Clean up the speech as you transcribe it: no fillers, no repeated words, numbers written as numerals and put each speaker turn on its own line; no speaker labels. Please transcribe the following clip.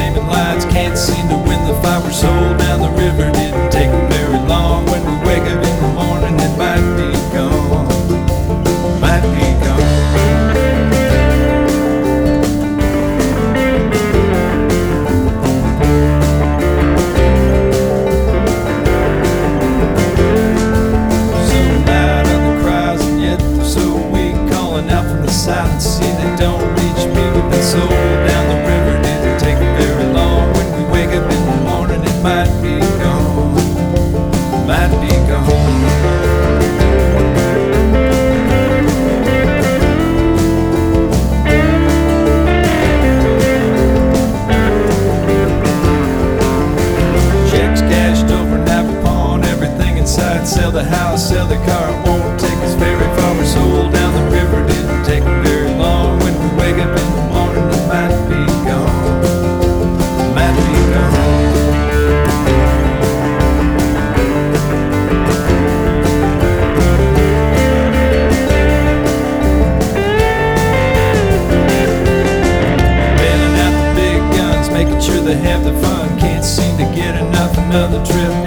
flaming lights. Can't seem to win the fight. We're sold down the river. Didn't take very long. When we wake up in the morning, it might be gone. Might be gone. Silent sea, they don't reach me. We've been sold down the river, didn't take very long. When we wake up in the morning, it might be gone. Might be gone. Checks cashed over Napa Pawn, everything inside. Sell the house, sell the car, it won't take us very far. We're sold down the river, didn't take very long. When we wake up in the morning, it might be gone. Might be gone. Bailing out the big guns, making sure they have the fun. Can't seem to get enough, another trip